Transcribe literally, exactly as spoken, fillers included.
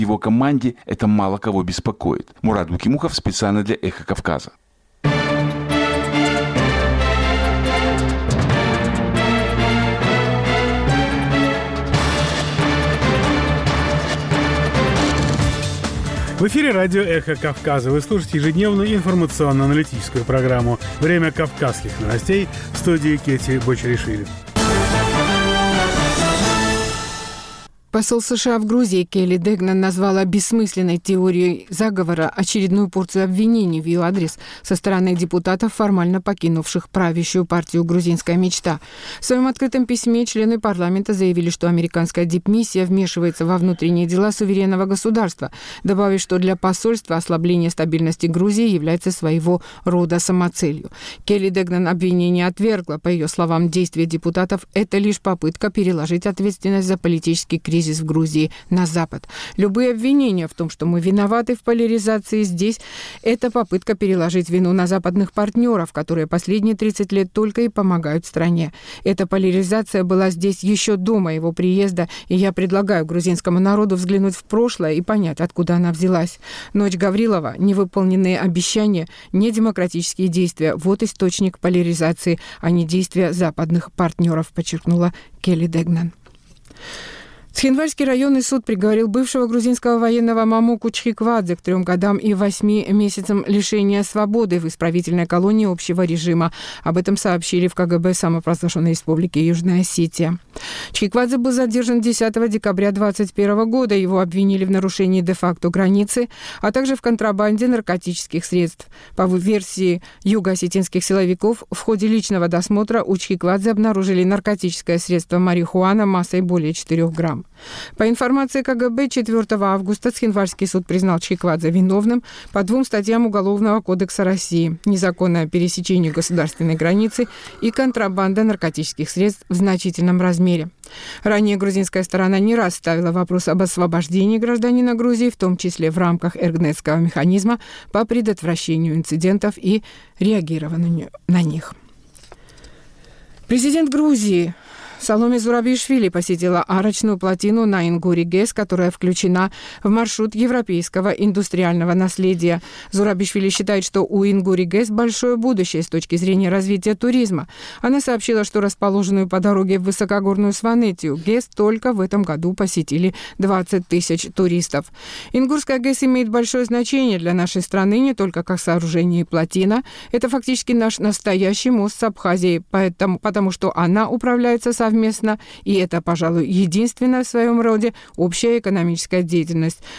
его команде это мало кого беспокоит. Мурат Букимухов специально для «Эхо Кавказа». В эфире радио «Эхо Кавказа». Вы слушаете ежедневную информационно-аналитическую программу «Время кавказских новостей» в студии Кети Бочаришвили. Посол США в Грузии Келли Дегнан назвала бессмысленной теорией заговора очередную порцию обвинений в ее адрес со стороны депутатов, формально покинувших правящую партию «Грузинская мечта». В своем открытом письме члены парламента заявили, что американская дипмиссия вмешивается во внутренние дела суверенного государства, добавив, что для посольства ослабление стабильности Грузии является своего рода самоцелью. Келли Дегнан обвинение отвергла. По ее словам, действия депутатов – это лишь попытка переложить ответственность за политический кризис в Грузии на Запад. Любые обвинения в том, что мы виноваты в поляризации здесь, это попытка переложить вину на западных партнеров, которые последние тридцать лет только и помогают стране. Эта поляризация была здесь еще до моего приезда, и я предлагаю грузинскому народу взглянуть в прошлое и понять, откуда она взялась. Ночь Гаврилова, невыполненные обещания, недемократические действия – вот источник поляризации, а не действия западных партнеров, подчеркнула Келли Дегнан. Цхинвальский районный суд приговорил бывшего грузинского военного Мамуку Чхиквадзе к трем годам и восьми месяцам лишения свободы в исправительной колонии общего режима. Об этом сообщили в ка гэ бэ самопровозглашенной республики Южная Осетия. Чхиквадзе был задержан десятого декабря две тысячи двадцать первого года. Его обвинили в нарушении де-факто границы, а также в контрабанде наркотических средств. По версии юго-осетинских силовиков, в ходе личного досмотра у Чхиквадзе обнаружили наркотическое средство марихуана массой более четырёх грамм. По информации ка гэ бэ, четвёртого августа Цхинвальский суд признал Чхиквадзе виновным по двум статьям Уголовного кодекса России: незаконное пересечение государственной границы и контрабанда наркотических средств в значительном размере. Ранее грузинская сторона не раз ставила вопрос об освобождении гражданина Грузии, в том числе в рамках Эргнетского механизма по предотвращению инцидентов и реагированию на них. Президент Грузии Саломе Зурабишвили посетила арочную плотину на Ингури-ГЭС, которая включена в маршрут европейского индустриального наследия. Зурабишвили считает, что у Ингури-ГЭС большое будущее с точки зрения развития туризма. Она сообщила, что расположенную по дороге в высокогорную Сванетию ГЭС только в этом году посетили двадцать тысяч туристов. Ингурская ГЭС имеет большое значение для нашей страны не только как сооружение и плотина. Это фактически наш настоящий мост с Абхазией, поэтому, потому что она управляется совместно, и это, пожалуй, единственная в своем роде общая экономическая деятельность,